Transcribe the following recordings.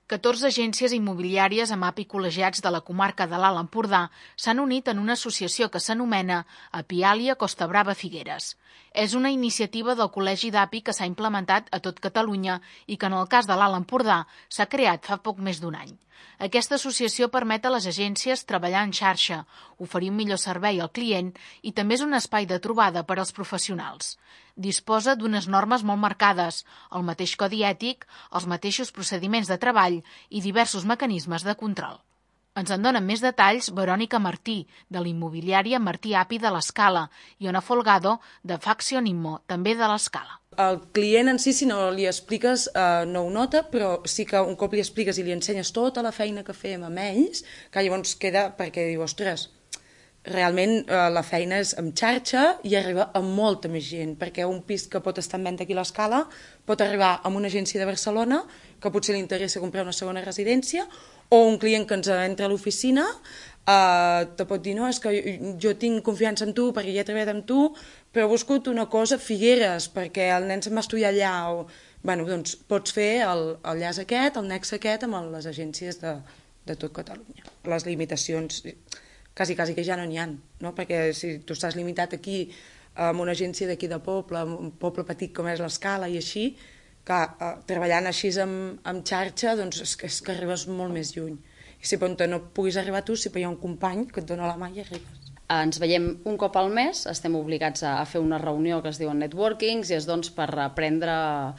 14 agències immobiliàries amb API col·legiats de la comarca de l'Alt Empordà s'han unit en una associació que s'anomena Apiàlia Costa Brava Figueres. És una iniciativa del Col·legi d'API que s'ha implementat a tot Catalunya i que en el cas de l'Alt Empordà s'ha creat fa poc més d'un any. Aquesta associació permet a les agències treballar en xarxa, oferir un millor servei al client i també és un espai de trobada per als professionals. Disposa d'unes normes molt marcades, el mateix codi ètic, els mateixos procediments de treball i diversos mecanismes de control. Ens en donen més detalls Verònica Martí, de l'immobiliària Martí Api de l'Escala, i Ona Folgado, de Faction Immo, també de l'Escala. El client en si no li expliques, no ho nota, però sí que un cop li expliques i li ensenyes tota la feina que fem amb ells, que llavors queda perquè diu, ostres, realment la feina és en xarxa i arriba a molta més gent, perquè un pis que pot estar en venda aquí a l'Escala pot arribar a una agència de Barcelona que potser li interessa comprar una segona residència, o un client que ens entra a l'oficina te pot dir, no, és que jo tinc confiança en tu perquè ja he treballat amb tu, però he buscat una cosa a Figueres perquè el nen se'n va estudiar allà, o... Bueno, doncs pots fer el llaç aquest, el nexe aquest amb les agències de tot Catalunya. Les limitacions quasi que ja no n'hi ha, no? Perquè si tu estàs limitat aquí amb una agència d'aquí de poble, un poble petit com és l'Escala i així, que treballant així amb xarxa doncs és que arribes molt més lluny. I si on no puguis arribar tu, si hi ha un company que et dona la mà i arribes. Ens veiem un cop al mes, estem obligats a fer una reunió que es diuen networkings i és doncs per aprendre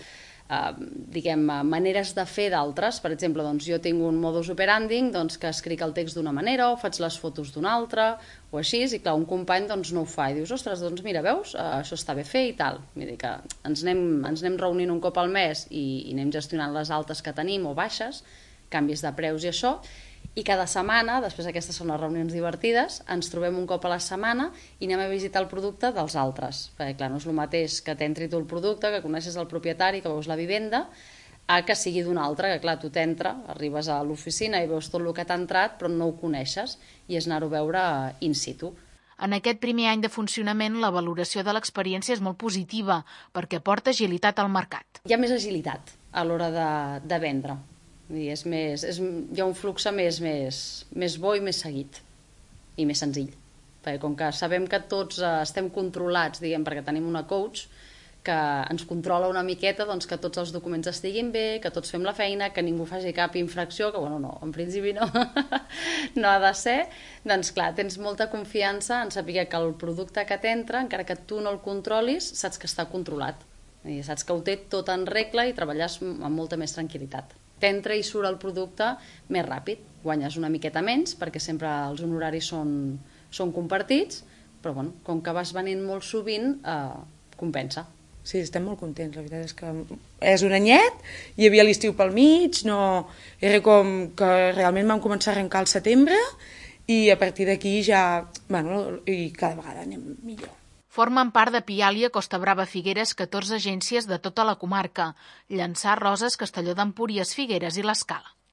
maneres de fer d'altres. Per exemple, doncs, jo tinc un modus operandi que escric el text d'una manera o faig les fotos d'una altra o així, i clar, un company doncs, no ho fa i dius, ostres, doncs mira, veus, això està bé fer i tal. Vull dir que ens anem reunint un cop al mes i anem gestionant les altes que tenim o baixes, canvis de preus i això, i cada setmana, després aquestes són les reunions divertides, ens trobem un cop a la setmana i anem a visitar el producte dels altres. Perquè clar, no és el mateix que t'entri tu el producte, que coneixes el propietari, que veus la vivenda, a que sigui d'un altre, que clar, tu arribes a l'oficina i veus tot el que t'ha entrat, però no ho coneixes, i és anar-ho a veure in situ. En aquest primer any de funcionament, la valoració de l'experiència és molt positiva, perquè porta agilitat al mercat. Hi ha més agilitat a l'hora de vendre. Hi ha un flux més bo i més seguit i més senzill, perquè com que sabem que tots estem controlats, perquè tenim una coach que ens controla una miqueta, doncs que tots els documents estiguin bé, que tots fem la feina, que ningú faci cap infracció, que bueno, no, en principi no, no ha de ser, doncs clar, tens molta confiança en saber que el producte que t'entra, encara que tu no el controlis, saps que està controlat, i saps que ho té tot en regla i treballes amb molta més tranquil·litat. T'entra i surt el producte més ràpid, guanyes una miqueta menys perquè sempre els honoraris són compartits, però bueno, com que vas venint molt sovint, compensa. Sí, estem molt contents, la veritat és que és un anyet, hi havia l'estiu pel mig, era com que realment vam començar a arrencar al setembre i a partir d'aquí ja, i cada vegada anem millor. Formen part d'Apiàlia Costa Brava Figueres 14 agències de tota la comarca, Llançà, Roses, Castelló d'Empúries, Figueres i l'Escala.